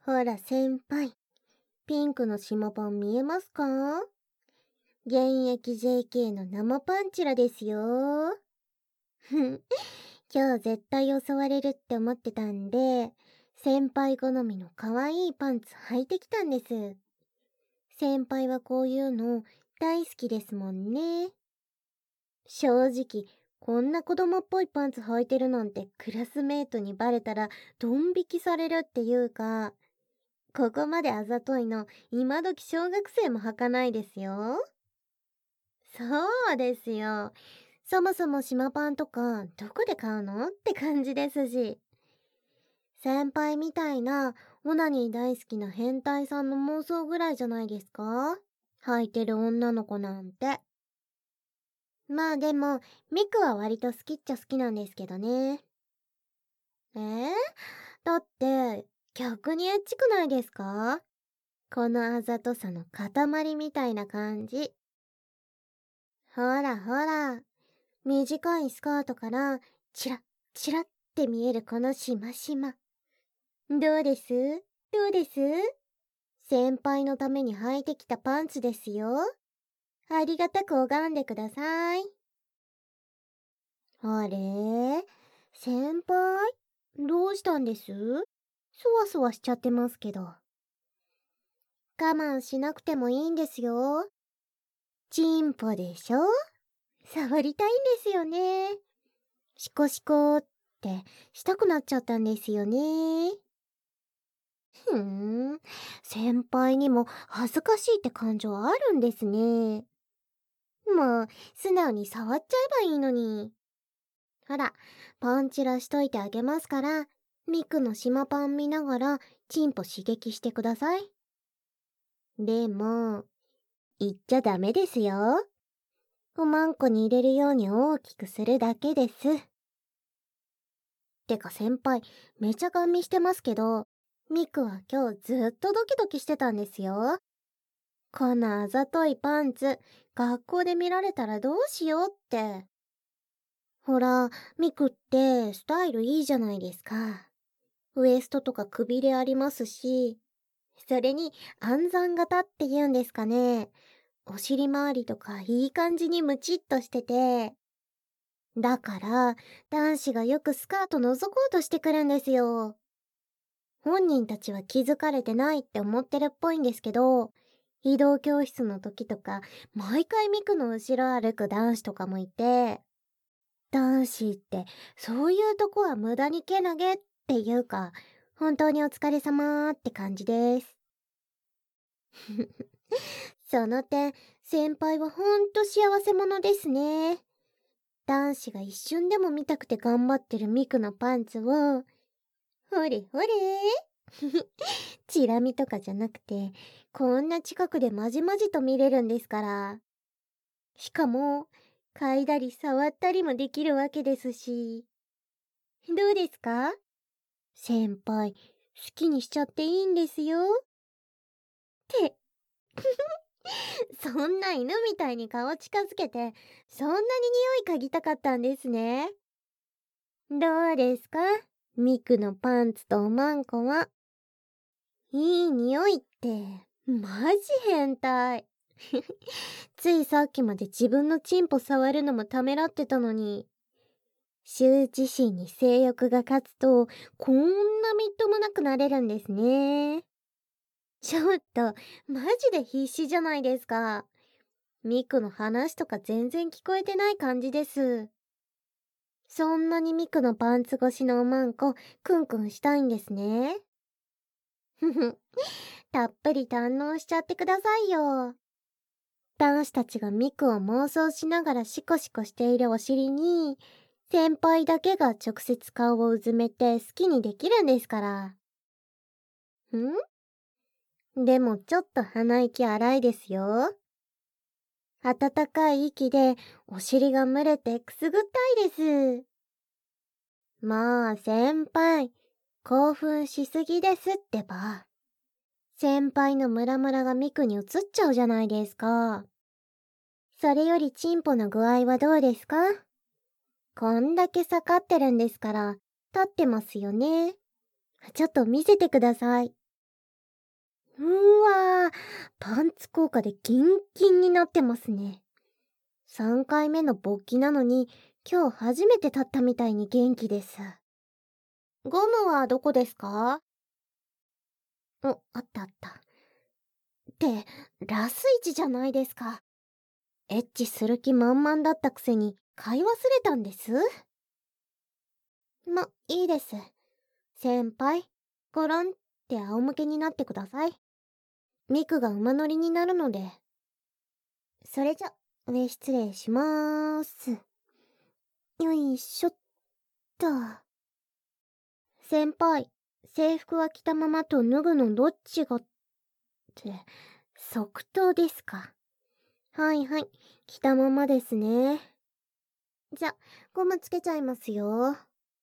ほら先輩、ピンクの島パン見えますか？現役 JK の生パンチラですよ。今日絶対襲われるって思ってたんで、先輩好みの可愛いパンツ履いてきたんです。先輩はこういうの大好きですもんね。正直、こんな子供っぽいパンツ履いてるなんてクラスメートにバレたらドン引きされるっていうか、ここまであざといの今時小学生も履かないですよ。そうですよ。そもそも島パンとかどこで買うのって感じですし。先輩みたいなオナニー大好きな変態さんの妄想ぐらいじゃないですか？履いてる女の子なんて。まあでも、ミクは割と好きっちゃ好きなんですけどね。えー、だって、逆にエッチくないですか？このあざとさの塊みたいな感じ。ほらほら、短いスカートからチラッチラッって見えるこのしましま。どうですどうです？先輩のために履いてきたパンツですよ。ありがたく拝んでください。あれ？先輩？どうしたんです？そわそわしちゃってますけど。我慢しなくてもいいんですよ。チンポでしょ？触りたいんですよね。シコシコってしたくなっちゃったんですよね。ふーん、先輩にも恥ずかしいって感情あるんですね。もう、素直に触っちゃえばいいのに。ほら、パンチラしといてあげますから、ミクの島パン見ながら、チンポ刺激してください。でも、言っちゃダメですよ。おまんこに入れるように大きくするだけです。てか先輩、めちゃガン見してますけど、ミクは今日ずっとドキドキしてたんですよ。こんなあざといパンツ、学校で見られたらどうしようって。ほら、ミクってスタイルいいじゃないですか。ウエストとかくびれありますし、それに暗算型って言うんですかね。お尻周りとかいい感じにムチっとしてて。だから、男子がよくスカート覗こうとしてくるんですよ。本人たちは気づかれてないって思ってるっぽいんですけど、移動教室の時とか、毎回ミクの後ろ歩く男子とかもいて、男子ってそういうとこは無駄にけなげっていうか、本当にお疲れ様って感じです。その点、先輩はほんと幸せ者ですね。男子が一瞬でも見たくて頑張ってるミクのパンツを、ほれほれチラ見とかじゃなくて、こんな近くでまじまじと見れるんですから。しかも、嗅いだり触ったりもできるわけですし。どうですか？先輩、好きにしちゃっていいんですよ。って、そんな犬みたいに顔近づけて、そんなに匂い嗅ぎたかったんですね。どうですか？ミクのパンツとおまんこは。いい匂いって、マジ変態。ついさっきまで自分のチンポ触るのもためらってたのに。羞恥心に性欲が勝つと、こんなみっともなくなれるんですね。ちょっと、マジで必死じゃないですか。ミクの話とか全然聞こえてない感じです。そんなにミクのパンツ越しのおまんこ、クンクンしたいんですね。ふふ、たっぷり堪能しちゃってくださいよ。男子たちがミクを妄想しながらシコシコしているお尻に、先輩だけが直接顔をうずめて好きにできるんですから。でもちょっと鼻息荒いですよ。暖かい息でお尻が蒸れてくすぐったいです。まあ先輩、興奮しすぎですってば。先輩のムラムラがミクに移っちゃうじゃないですか。それよりチンポの具合はどうですか？こんだけ下がってるんですから、立ってますよね。ちょっと見せてください。 わー、パンツ効果でキンキンになってますね。3回目の勃起なのに、今日初めて立ったみたいに元気です。ゴムはどこですか？あったあった。って、ラス1じゃないですか。エッチする気満々だったくせに買い忘れたんです。いいです。先輩、ゴロンって仰向けになってください。ミクが馬乗りになるので。それじゃ、上失礼しまーす。よいしょっと。先輩、制服は着たままと脱ぐのどっちがって、即答ですか。はいはい、着たままですね。じゃ、ゴムつけちゃいますよ。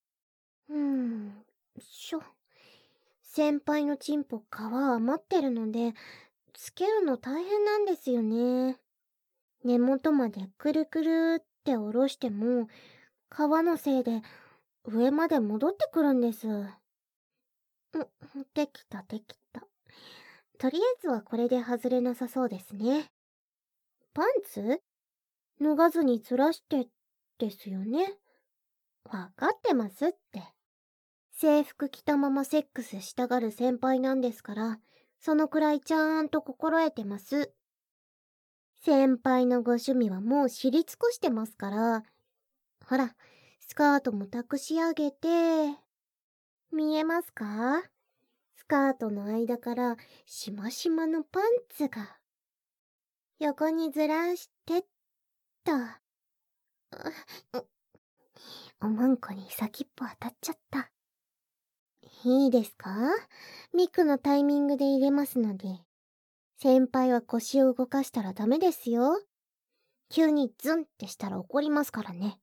先輩のチンポ皮余ってるので、つけるの大変なんですよね。根元までくるくるって下ろしても、皮のせいで上まで戻ってくるんです。できたできた。とりあえずはこれで外れなさそうですね。パンツ？脱がずにずらしてですよね。わかってますって。制服着たままセックスしたがる先輩なんですから、そのくらいちゃんと心得てます。先輩のご趣味はもう知り尽くしてますから。ほら、スカートも託し上げて、見えますか？スカートの間からしましまのパンツが。横にずらしてっと。おまんこに先っぽ当たっちゃった。いいですか？ミクのタイミングで入れますので。先輩は腰を動かしたらダメですよ。急にズンってしたら怒りますからね。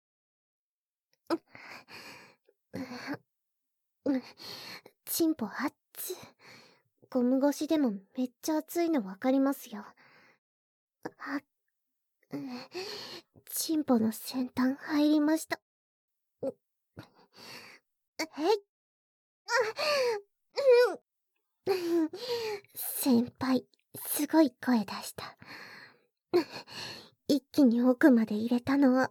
チンポあっつ。ゴム越しでもめっちゃ熱いのわかりますよ。チンポの先端入りました。先輩、すごい声出した。一気に奥まで入れたのは、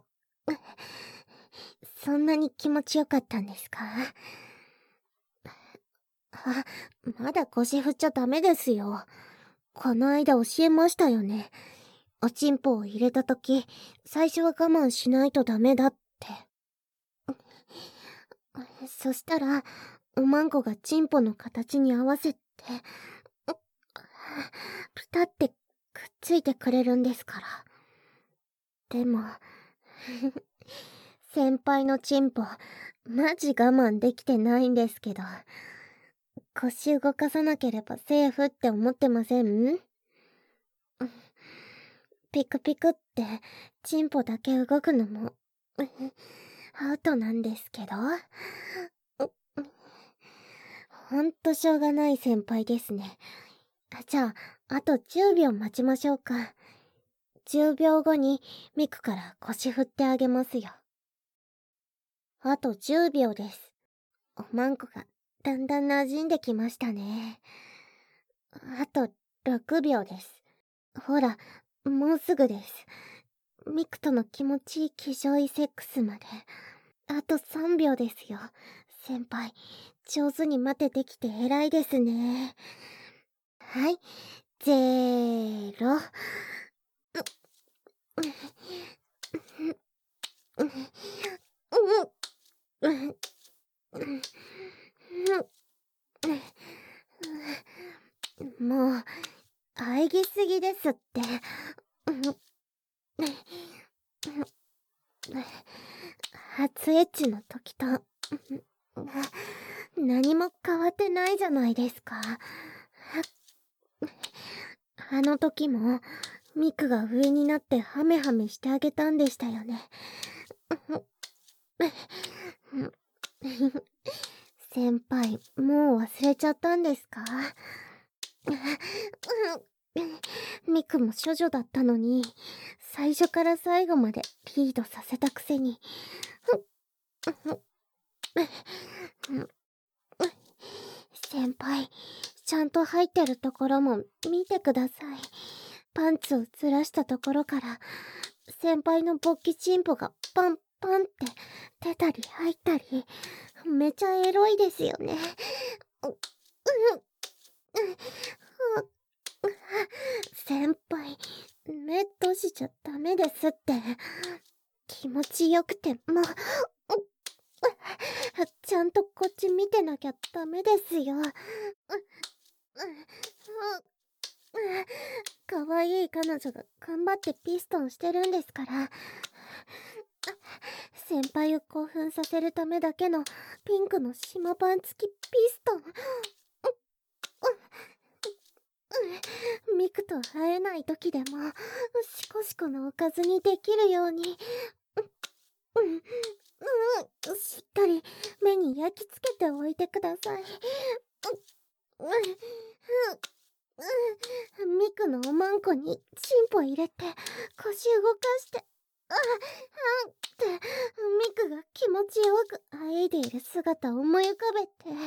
そんなに気持ちよかったんですか？まだ腰振っちゃダメですよ。この間教えましたよね。おちんぽを入れたとき、最初は我慢しないとダメだって。そしたら、おまんこがチンポの形に合わせて、ピタってくっついてくれるんですから。でも、先輩のチンポ、マジ我慢できてないんですけど、腰動かさなければセーフって思ってません？ピクピクって、チンポだけ動くのも、アウトなんですけど。ほんとしょうがない先輩ですね。じゃあ、あと10秒待ちましょうか。10秒後にミクから腰振ってあげますよ。あと10秒です。おまんこがだんだん馴染んできましたね。あと6秒です。ほら、もうすぐです。ミクとの気持ちいい気丈いセックスまで。あと3秒ですよ。先輩、上手に待ててきて偉いですね。はい、0。もう、喘ぎすぎですって。初エッチの時と、何も変わってないじゃないですか。あの時も、ミクが上になってハメハメしてあげたんでしたよね。先輩、もう忘れちゃったんですか？ミクも処女だったのに、最初から最後までリードさせたくせに。先輩、 ちゃんと入ってるところも見てください。パンツをずらしたところから、先輩の勃起チンポがパンパンって出たり入ったり、めちゃエロいですよね。先輩、目閉じちゃダメですって。気持ちよくても、ちゃんとこっち見てなきゃダメですよ。かわいい彼女が頑張ってピストンしてるんですから。先輩を興奮させるためだけのピンクの島パン付きピストン。ミクと会えない時でもシコシコのおかずにできるように、しっかり目に焼き付けておいてください。ミクのおまんこにチンポ入れて腰動かして、ってミクが気持ちよくあえいでいる姿を思い浮かべて、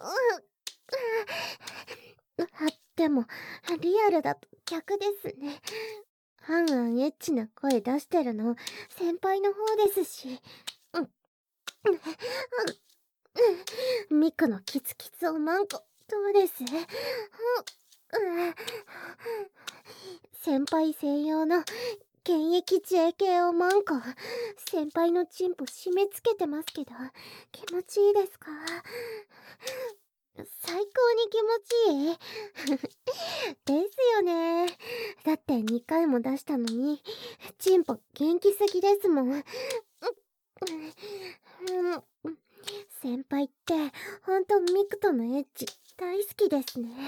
でもリアルだと逆ですね。ハンアンエッチな声出してるの先輩の方ですし。ミクのキツキツおまんこどうです？先輩専用の現役 JK おまんこ、先輩のチンポ締め付けてますけど気持ちいいですか？最高に気持ちいいですよね。だって2回も出したのにチンポ元気すぎですもん。先輩ってほんとミクとのエッチ大好きですね。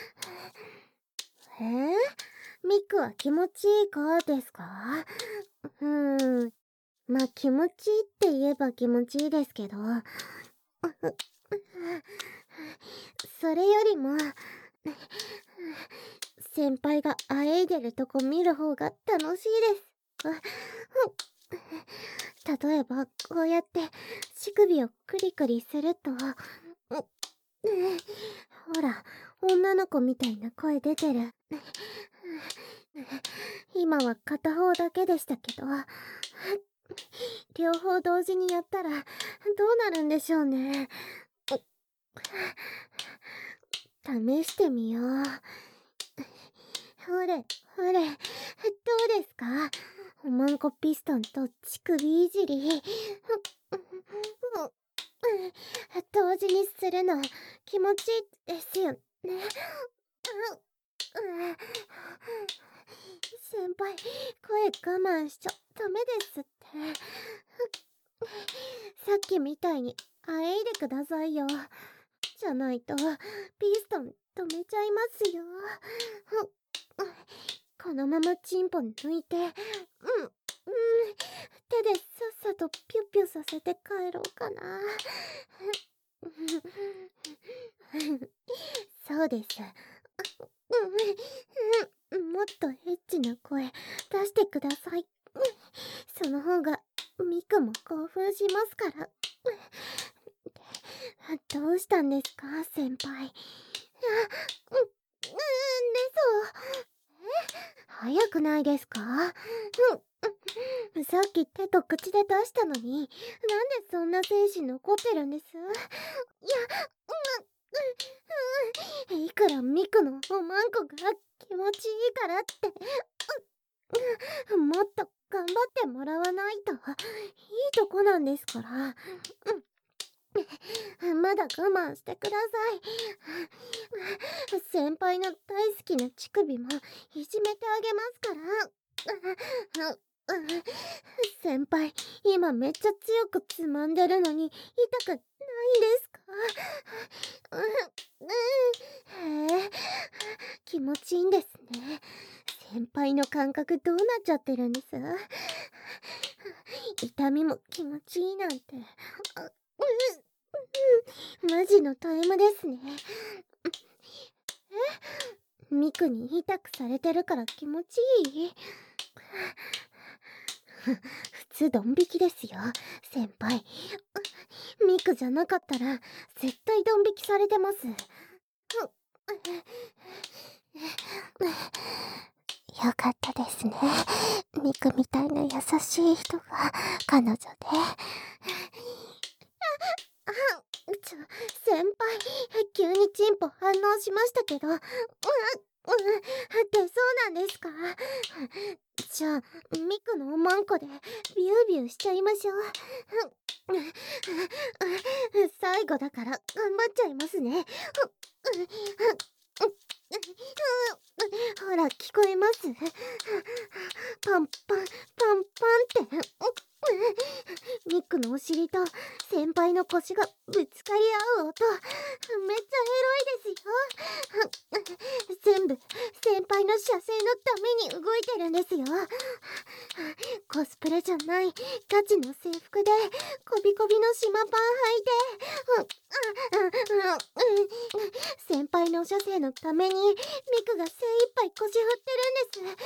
ミクは気持ちいいかですか？まあ気持ちいいって言えば気持ちいいですけど、それよりも先輩があえいでるとこ見る方が楽しいです。例えばこうやって乳首をクリクリすると、ほら女の子みたいな声出てる。今は片方だけでしたけど、両方同時にやったらどうなるんでしょうね。試してみよう。ほれ、ほれ、どうですか？おまんこピストンと乳首いじり。同時にするの気持ちいいですよね。先輩、声我慢しちゃダメですって。さっきみたいにあえいでくださいよ。じゃないとピストン止めちゃいますよ。このままチンポ抜いて、手でさっさとピュッピュさせて帰ろうかな。そうです。もっとエッチな声出してください。その方がミクも興奮しますから。どうしたんですか、先輩。早くないですか？さっき手と口で出したのに、なんでそんな精神残ってるんです？いくらミクのおまんこが気持ちいいからって、もっと頑張ってもらわないと。いいとこなんですから。まだ我慢してください。先輩の大好きな乳首もいじめてあげますから。先輩、今めっちゃ強くつまんでるのに痛くないですか？へえ、気持ちいいんですね。先輩の感覚どうなっちゃってるんです？痛みも気持ちいいなんて。マジのタイムですね。ミクに痛くされてるから気持ちいい？普通ドン引きですよ、先輩。ミクじゃなかったら絶対ドン引きされてます。 よかったですね。ミクみたいな優しい人が彼女で。先輩、急にチンポ反応しましたけど、出そうなんですか？じゃあ、ミクのおまんこでビュービューしちゃいましょう。最後だから頑張っちゃいますね。ほら、聞こえます？パンパン、パンパンって。ミクのお尻と先輩の腰がぶつかり合う音、めっちゃエロいですよ。全部先輩の射精のために動いてるんですよ。コスプレじゃないガチの制服でコビコビの島パン履いて、先輩の射精のためにミクが精一杯腰振ってるんです。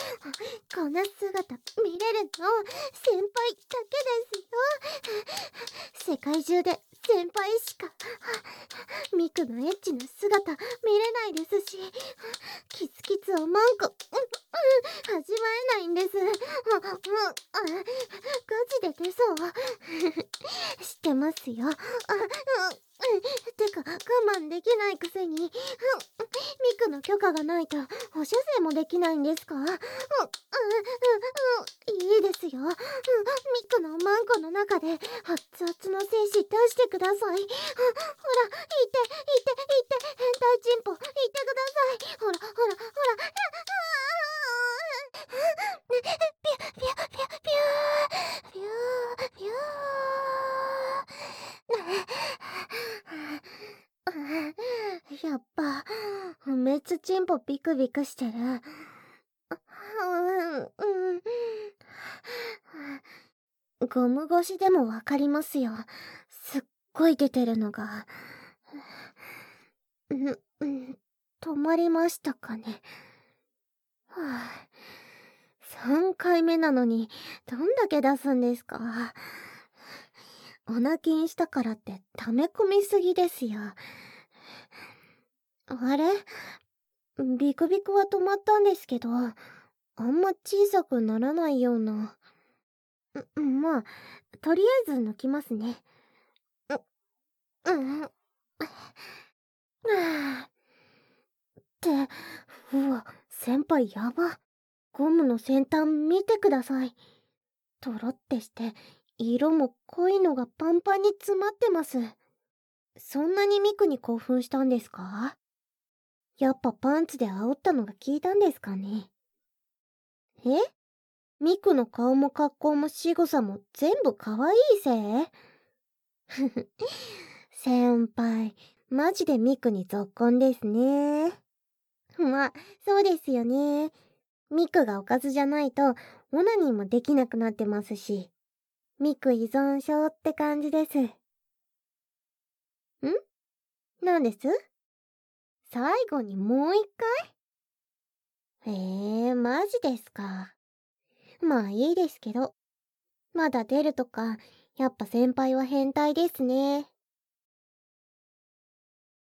こんな姿見れるの先輩だけですよ。世界中で先輩しかミクのエッチな姿見れないですし、キツキツおまんこ味わえないんです。ガチで出そう知ってますよ。てか我慢できないくせにミクの許可がないとお射精もできないんですか？いいですよ。ミクのマンコの中で熱々の精子出してください。ほら、いて、変態チンポ、いてください。ほら、ピュピュピュピュピュピュピュやっぱめっちゃチンポビクビクしてる。ゴム越しでもわかりますよ。すっごい出てるのが。止まりましたかね。3回目なのにどんだけ出すんですか？お泣きんしたからって溜め込みすぎですよ。あれ？ビクビクは止まったんですけど、あんま小さくならないような。まあ、とりあえず抜きますね。うわ、先輩やば。ゴムの先端見てください。とろってして、色も濃いのがパンパンに詰まってます。そんなにミクに興奮したんですか？やっぱパンツで煽ったのが効いたんですかね。え？ミクの顔も格好も仕草も全部可愛いせい？先輩、マジでミクにぞっこんですね。まあ、そうですよね。ミクがおかずじゃないと、オナニーもできなくなってますし。ミク依存症って感じです。なんです？最後にもう一回？マジですか。まあいいですけど。まだ出るとか、やっぱ先輩は変態ですね。